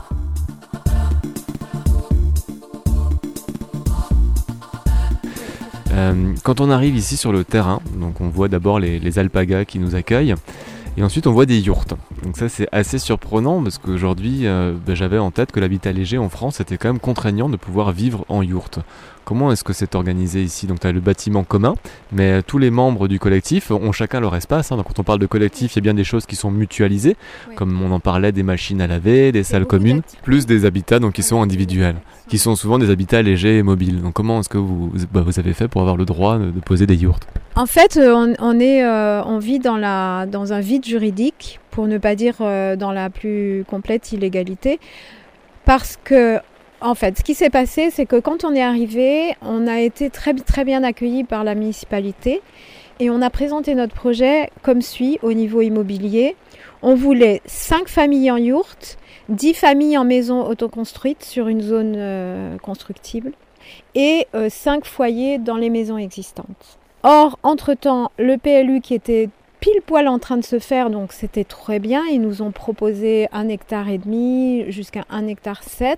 Quand on arrive ici sur le terrain, donc on voit d'abord les alpagas qui nous accueillent, et ensuite on voit des yourtes. Donc ça c'est assez surprenant parce qu'aujourd'hui j'avais en tête que l'habitat léger en France était quand même contraignant de pouvoir vivre en yourte. Comment est-ce que c'est organisé ici? Donc tu as le bâtiment commun, mais tous les membres du collectif ont chacun leur espace. Donc quand on parle de collectif, il y a bien des choses qui sont mutualisées, comme on en parlait, des machines à laver, des salles communes, plus des habitats donc, qui sont individuels, qui sont souvent des habitats légers et mobiles. Donc comment est-ce que vous avez fait pour avoir le droit de poser des yourtes? En fait, on vit dans un vide juridique, pour ne pas dire dans la plus complète illégalité, parce que en fait, ce qui s'est passé, c'est que quand on est arrivé, on a été très, très bien accueillis par la municipalité et on a présenté notre projet comme suit au niveau immobilier. On voulait 5 familles en yourte, 10 familles en maison autoconstruite sur une zone constructible et 5 foyers dans les maisons existantes. Or, entre-temps, le PLU qui était pile poil en train de se faire, donc c'était très bien. Ils nous ont proposé 1,5 hectare jusqu'à 1,7 hectare.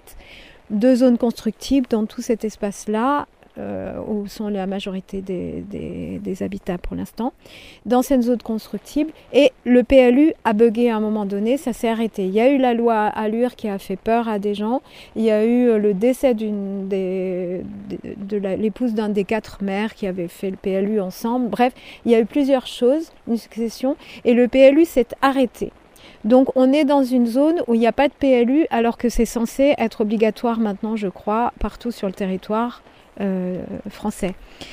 2 zones constructibles dans tout cet espace-là, où sont la majorité des habitats pour l'instant, dans cette zone constructible. Et le PLU a bugué à un moment donné, ça s'est arrêté. Il y a eu la loi Allure qui a fait peur à des gens. Il y a eu le décès de l'épouse d'un des 4 maires qui avait fait le PLU ensemble. Bref, il y a eu plusieurs choses, une succession, et le PLU s'est arrêté. Donc on est dans une zone où il n'y a pas de PLU alors que c'est censé être obligatoire maintenant, je crois, partout sur le territoire français.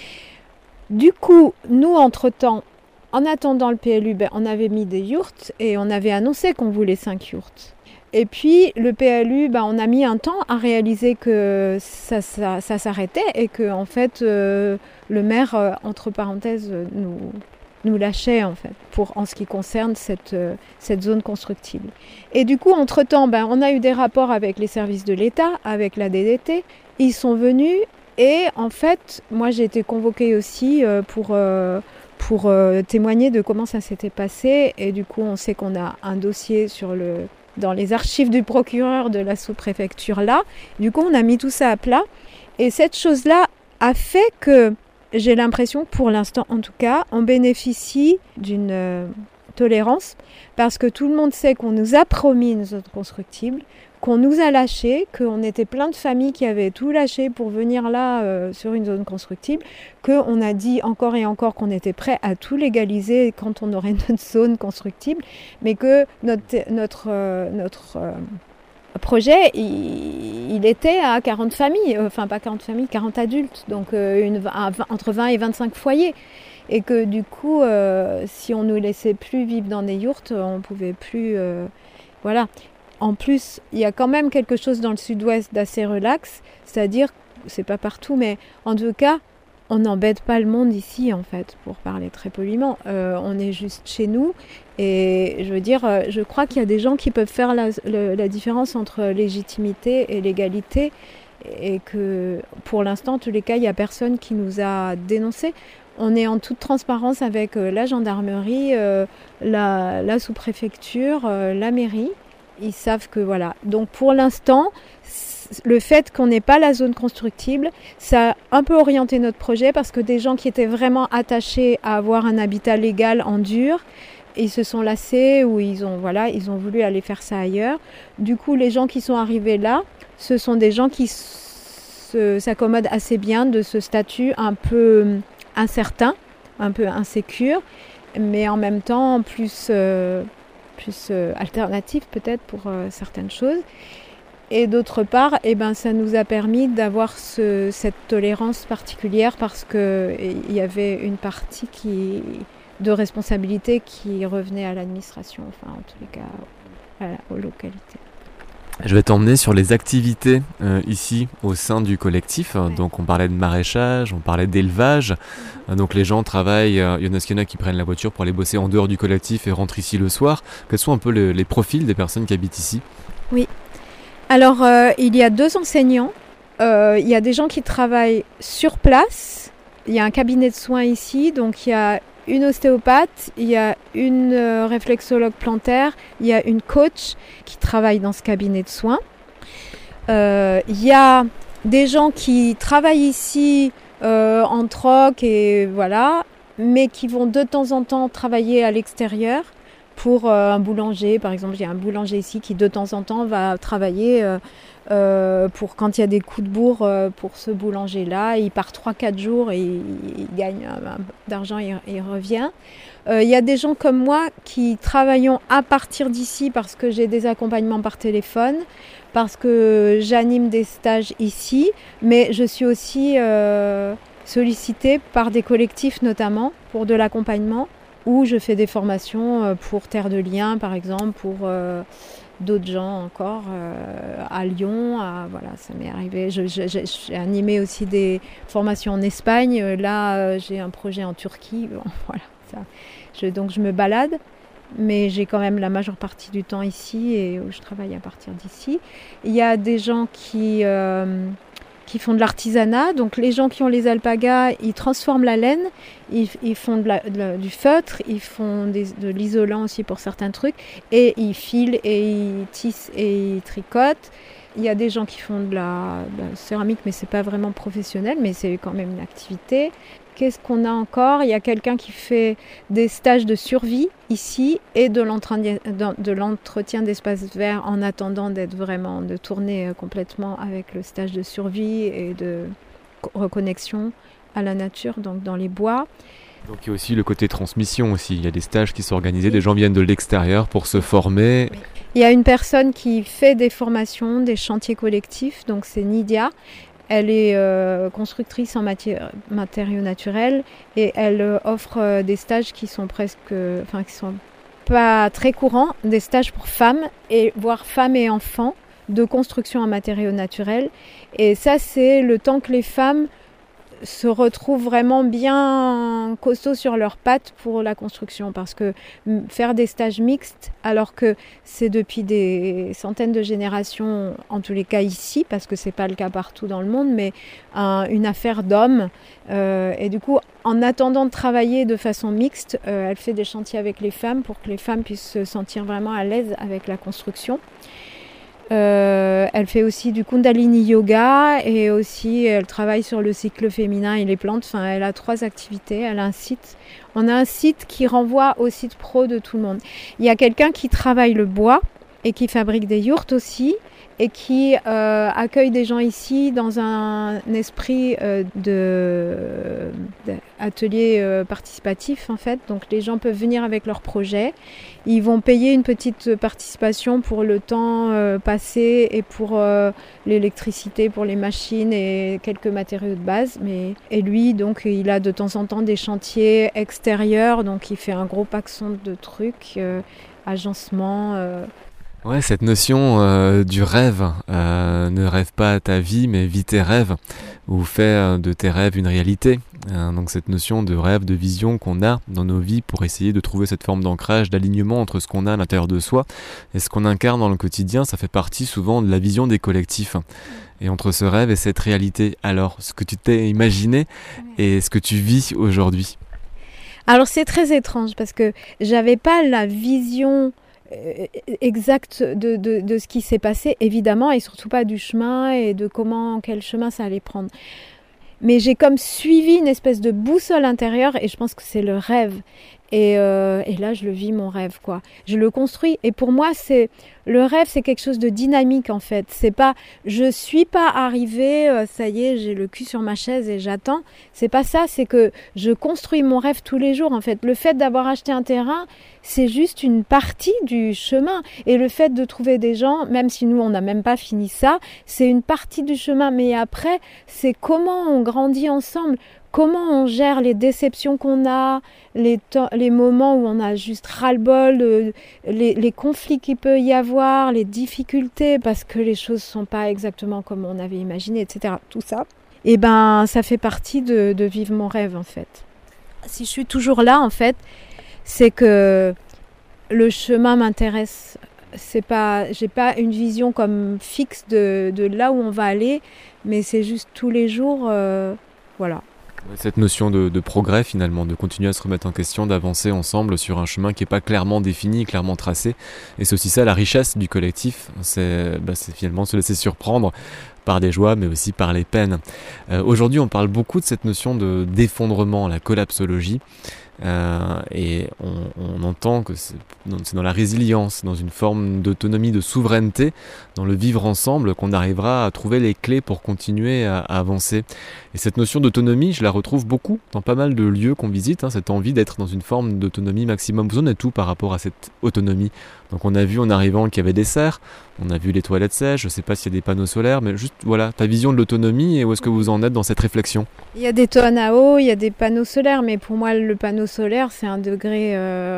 Du coup, nous, entre-temps, en attendant le PLU, on avait mis des yourtes et on avait annoncé qu'on voulait 5 yourtes. Et puis le PLU, on a mis un temps à réaliser que ça s'arrêtait et que en fait, le maire, entre parenthèses, nous lâchait en fait, en ce qui concerne cette zone constructible. Et du coup, entre-temps, on a eu des rapports avec les services de l'État, avec la DDT. Ils sont venus et en fait, moi j'ai été convoquée aussi pour témoigner de comment ça s'était passé. Et du coup, on sait qu'on a un dossier dans les archives du procureur de la sous-préfecture là. Du coup, on a mis tout ça à plat. Et cette chose-là a fait que j'ai l'impression, pour l'instant en tout cas, on bénéficie d'une tolérance parce que tout le monde sait qu'on nous a promis une zone constructible, qu'on nous a lâché, qu'on était plein de familles qui avaient tout lâché pour venir là sur une zone constructible, qu'on a dit encore et encore qu'on était prêt à tout légaliser quand on aurait notre zone constructible, mais que notre projet, il était à 40 familles, enfin pas 40 familles, 40 adultes, donc entre 20 et 25 foyers. Et que du coup, si on nous laissait plus vivre dans des yourtes, on pouvait plus... voilà. En plus, il y a quand même quelque chose dans le sud-ouest d'assez relax, c'est-à-dire, c'est pas partout, mais en tout cas, on n'embête pas le monde ici, en fait, pour parler très poliment. On est juste chez nous. Et je veux dire, je crois qu'il y a des gens qui peuvent faire la différence entre légitimité et légalité. Et que, pour l'instant, en tous les cas, il n'y a personne qui nous a dénoncés. On est en toute transparence avec la gendarmerie, la sous-préfecture, la mairie. Ils savent que voilà. Donc, pour l'instant... Le fait qu'on n'ait pas la zone constructible, ça a un peu orienté notre projet parce que des gens qui étaient vraiment attachés à avoir un habitat légal en dur, ils se sont lassés ou ils ont voulu aller faire ça ailleurs. Du coup, les gens qui sont arrivés là, ce sont des gens qui s'accommodent assez bien de ce statut un peu incertain, un peu insécure, mais en même temps plus alternatif peut-être pour certaines choses. Et d'autre part, ça nous a permis d'avoir cette tolérance particulière parce qu'il y avait une partie de responsabilité qui revenait à l'administration, enfin en tous les cas aux localités. Je vais t'emmener sur les activités ici au sein du collectif. Ouais. Donc on parlait de maraîchage, on parlait d'élevage. Donc les gens travaillent, il y en a qui prennent la voiture pour aller bosser en dehors du collectif et rentrent ici le soir. Quels sont un peu les profils des personnes qui habitent ici ? Oui, alors il y a 2 enseignants. Il y a des gens qui travaillent sur place. Il y a un cabinet de soins ici, donc il y a une ostéopathe, il y a une réflexologue plantaire, il y a une coach qui travaille dans ce cabinet de soins. Il y a des gens qui travaillent ici en troc et voilà, mais qui vont de temps en temps travailler à l'extérieur pour un boulanger. Par exemple, il y a un boulanger ici qui de temps en temps va travailler pour quand il y a des coups de bourre pour ce boulanger-là. Il part 3-4 jours et il gagne d'argent et il revient. Il y a des gens comme moi qui travaillons à partir d'ici parce que j'ai des accompagnements par téléphone, parce que j'anime des stages ici, mais je suis aussi sollicitée par des collectifs notamment pour de l'accompagnement, où je fais des formations pour Terre de Liens par exemple, pour d'autres gens encore à Lyon. Voilà, ça m'est arrivé. J'ai animé aussi des formations en Espagne. Là, j'ai un projet en Turquie. Bon, voilà, donc je me balade, mais j'ai quand même la majeure partie du temps ici et où je travaille à partir d'ici. Il y a des gens qui font de l'artisanat. Donc les gens qui ont les alpagas, ils transforment la laine, ils font du feutre, ils font de l'isolant aussi pour certains trucs, et ils filent et ils tissent et ils tricotent. Il y a des gens qui font de la céramique, mais c'est pas vraiment professionnel, mais c'est quand même une activité. Qu'est-ce qu'on a encore ? Il y a quelqu'un qui fait des stages de survie ici et de l'entretien d'espaces verts en attendant de tourner complètement avec le stage de survie et de reconnexion à la nature, donc dans les bois. Donc il y a aussi le côté transmission aussi. Il y a des stages qui sont organisés, des gens viennent de l'extérieur pour se former. Oui. Il y a une personne qui fait des formations, des chantiers collectifs, donc c'est Nidia. Elle est constructrice en matériaux naturels et elle offre des stages qui sont qui sont pas très courants, des stages pour femmes voire femmes et enfants de construction en matériaux naturels. Et ça, c'est le temps que les femmes se retrouvent vraiment bien costauds sur leurs pattes pour la construction, parce que faire des stages mixtes, alors que c'est depuis des centaines de générations, en tous les cas ici, parce que c'est pas le cas partout dans le monde, mais une affaire d'hommes. Et du coup, en attendant de travailler de façon mixte, elle fait des chantiers avec les femmes pour que les femmes puissent se sentir vraiment à l'aise avec la construction. Elle fait aussi du Kundalini Yoga et aussi elle travaille sur le cycle féminin et les plantes. Enfin, elle a 3 activités. Elle a un site. On a un site qui renvoie au site pro de tout le monde. Il y a quelqu'un qui travaille le bois et qui fabrique des yourtes aussi et qui accueille des gens ici dans un esprit d'atelier participatif en fait. Donc les gens peuvent venir avec leur projet. Ils vont payer une petite participation pour le temps passé et pour l'électricité, pour les machines et quelques matériaux de base. Et lui, donc, il a de temps en temps des chantiers extérieurs. Donc il fait un gros paxon de trucs, agencement. Ouais, cette notion du rêve, ne rêve pas ta vie, mais vis tes rêves, ou fais de tes rêves une réalité. Donc cette notion de rêve, de vision qu'on a dans nos vies pour essayer de trouver cette forme d'ancrage, d'alignement entre ce qu'on a à l'intérieur de soi et ce qu'on incarne dans le quotidien, ça fait partie souvent de la vision des collectifs. Et entre ce rêve et cette réalité, alors ce que tu t'es imaginé et ce que tu vis aujourd'hui. Alors c'est très étrange parce que j'avais pas la vision exact de ce qui s'est passé, évidemment, et surtout pas du chemin et de quel chemin ça allait prendre. Mais j'ai comme suivi une espèce de boussole intérieure et je pense que c'est le rêve. Et là, je le vis, mon rêve, quoi. Je le construis. Et pour moi, le rêve, c'est quelque chose de dynamique, en fait. C'est pas, je suis pas arrivée, ça y est, j'ai le cul sur ma chaise et j'attends. C'est pas ça, c'est que je construis mon rêve tous les jours, en fait. Le fait d'avoir acheté un terrain, c'est juste une partie du chemin. Et le fait de trouver des gens, même si nous, on n'a même pas fini ça, c'est une partie du chemin. Mais après, c'est comment on grandit ensemble. Comment on gère les déceptions qu'on a, les moments où on a juste ras-le-bol, les conflits qu'il peut y avoir, les difficultés parce que les choses ne sont pas exactement comme on avait imaginé, etc. Tout ça, et ben, ça fait partie de vivre mon rêve, en fait. Si je suis toujours là, en fait, c'est que le chemin m'intéresse. J'ai pas une vision comme fixe de là où on va aller, mais c'est juste tous les jours, voilà. Cette notion de progrès finalement, de continuer à se remettre en question, d'avancer ensemble sur un chemin qui n'est pas clairement défini, clairement tracé. Et c'est aussi ça la richesse du collectif, c'est finalement se laisser surprendre par des joies mais aussi par les peines. Aujourd'hui on parle beaucoup de cette notion d'effondrement, la collapsologie. Et on entend que c'est dans la résilience, dans une forme d'autonomie, de souveraineté, dans le vivre ensemble, qu'on arrivera à trouver les clés pour continuer à avancer. Et cette notion d'autonomie, je la retrouve beaucoup dans pas mal de lieux qu'on visite, cette envie d'être dans une forme d'autonomie maximum. Vous en êtes où par rapport à cette autonomie ? Donc on a vu en arrivant qu'il y avait des serres, on a vu les toilettes sèches, je ne sais pas s'il y a des panneaux solaires, mais juste voilà, ta vision de l'autonomie et où est-ce que vous en êtes dans cette réflexion ? Il y a des tonnes à eau, il y a des panneaux solaires, mais pour moi le panneau solaire c'est un degré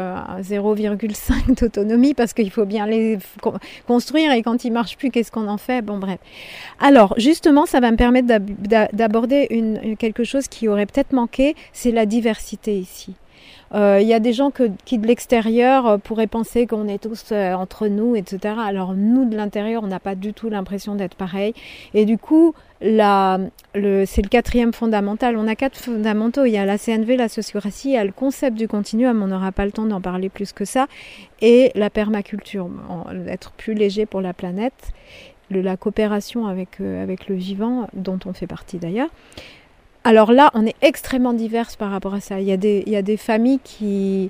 0,5 d'autonomie parce qu'il faut bien les construire et quand ils ne marchent plus, qu'est-ce qu'on en fait ? Bon bref. Alors justement, ça va me permettre d'aborder quelque chose qui aurait peut-être manqué, c'est la diversité ici. Il y a des gens qui de l'extérieur pourraient penser qu'on est tous entre nous, etc. Alors nous, de l'intérieur, on n'a pas du tout l'impression d'être pareil. Et du coup, c'est le 4e fondamental. On a 4 fondamentaux. Il y a la CNV, la sociocratie, il y a le concept du continuum, on n'aura pas le temps d'en parler plus que ça, et la permaculture, être plus léger pour la planète, la coopération avec le vivant, dont on fait partie d'ailleurs. Alors là, on est extrêmement diverses par rapport à ça. Il y a des familles qui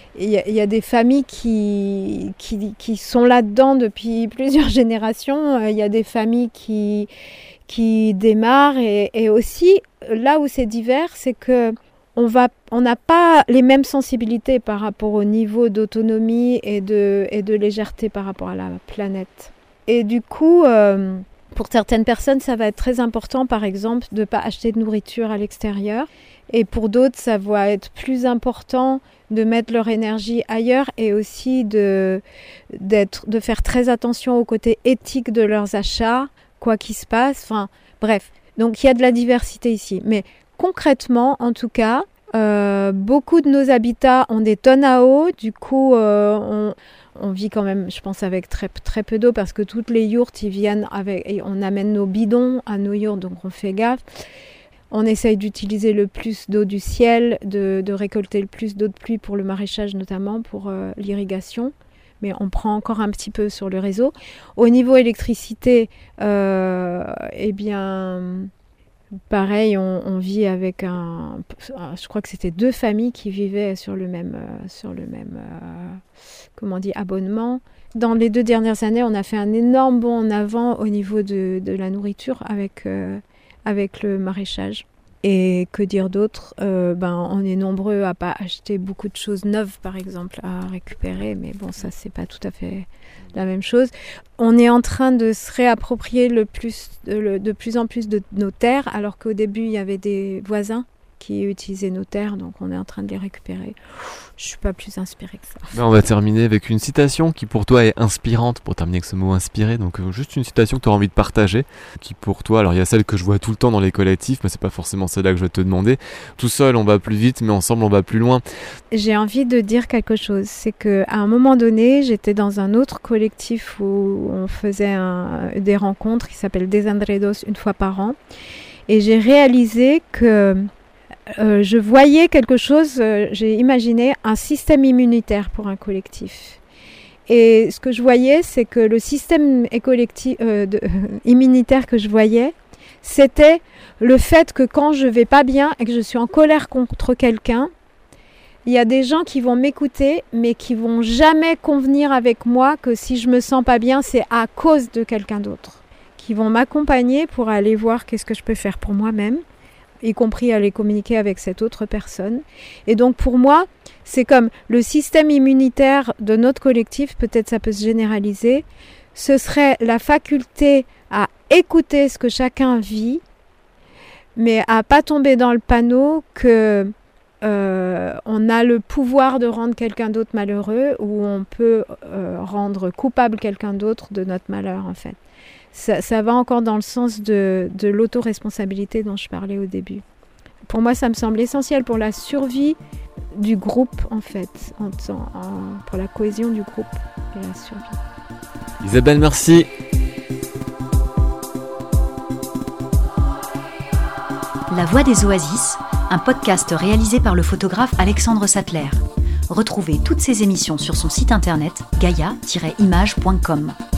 sont là-dedans depuis plusieurs générations. Il y a des familles qui démarrent et aussi là où c'est divers, c'est que on n'a pas les mêmes sensibilités par rapport au niveau d'autonomie et de légèreté par rapport à la planète. Et du coup, pour certaines personnes, ça va être très important, par exemple, de ne pas acheter de nourriture à l'extérieur. Et pour d'autres, ça va être plus important de mettre leur énergie ailleurs et aussi de faire très attention au côté éthique de leurs achats, quoi qu'il se passe. Enfin, bref. Donc, il y a de la diversité ici. Mais concrètement, en tout cas, beaucoup de nos habitats ont des tonnes à eau. Du coup, on vit quand même, je pense, avec très, très peu d'eau parce que toutes les yourtes, ils viennent et on amène nos bidons à nos yourtes, donc on fait gaffe. On essaye d'utiliser le plus d'eau du ciel, de récolter le plus d'eau de pluie pour le maraîchage notamment, pour l'irrigation. Mais on prend encore un petit peu sur le réseau. Au niveau électricité, eh bien, pareil, on vit avec je crois que c'était 2 familles qui vivaient sur le même abonnement. Dans les 2 dernières années, on a fait un énorme bond en avant au niveau de la nourriture avec le maraîchage. Et que dire d'autre ? On est nombreux à pas acheter beaucoup de choses neuves, par exemple, à récupérer. Mais bon, ça, c'est pas tout à fait la même chose. On est en train de se réapproprier de plus en plus de nos terres, alors qu'au début, il y avait des voisins qui utilisaient nos terres, donc on est en train de les récupérer. Je suis pas plus inspirée que ça. On va terminer avec une citation qui pour toi est inspirante, pour terminer avec ce mot inspiré, donc juste une citation que tu as envie de partager, qui pour toi, alors il y a celle que je vois tout le temps dans les collectifs, mais c'est pas forcément celle-là que je vais te demander. Tout seul on va plus vite, mais ensemble on va plus loin. J'ai envie de dire quelque chose, c'est qu'à un moment donné, j'étais dans un autre collectif où on faisait des rencontres qui s'appellent Desenredos une fois par an, et j'ai réalisé que je voyais quelque chose, j'ai imaginé un système immunitaire pour un collectif. Et ce que je voyais, c'est que le système immunitaire que je voyais, c'était le fait que quand je vais pas bien et que je suis en colère contre quelqu'un, Il y a des gens qui vont m'écouter, mais qui vont jamais convenir avec moi que si je me sens pas bien, c'est à cause de quelqu'un d'autre. Qui vont m'accompagner pour aller voir qu'est-ce que je peux faire pour moi-même, y compris aller communiquer avec cette autre personne. Et donc pour moi, c'est comme le système immunitaire de notre collectif, peut-être ça peut se généraliser, ce serait la faculté à écouter ce que chacun vit, mais à pas tomber dans le panneau que on a le pouvoir de rendre quelqu'un d'autre malheureux ou on peut rendre coupable quelqu'un d'autre de notre malheur en fait. Ça va encore dans le sens de l'autoresponsabilité dont je parlais au début. Pour moi, ça me semble essentiel pour la survie du groupe en fait, pour la cohésion du groupe et la survie. Isabelle, merci. La Voix des Oasis, un podcast réalisé par le photographe Alexandre Sattler. Retrouvez toutes ses émissions sur son site internet gaia-image.com.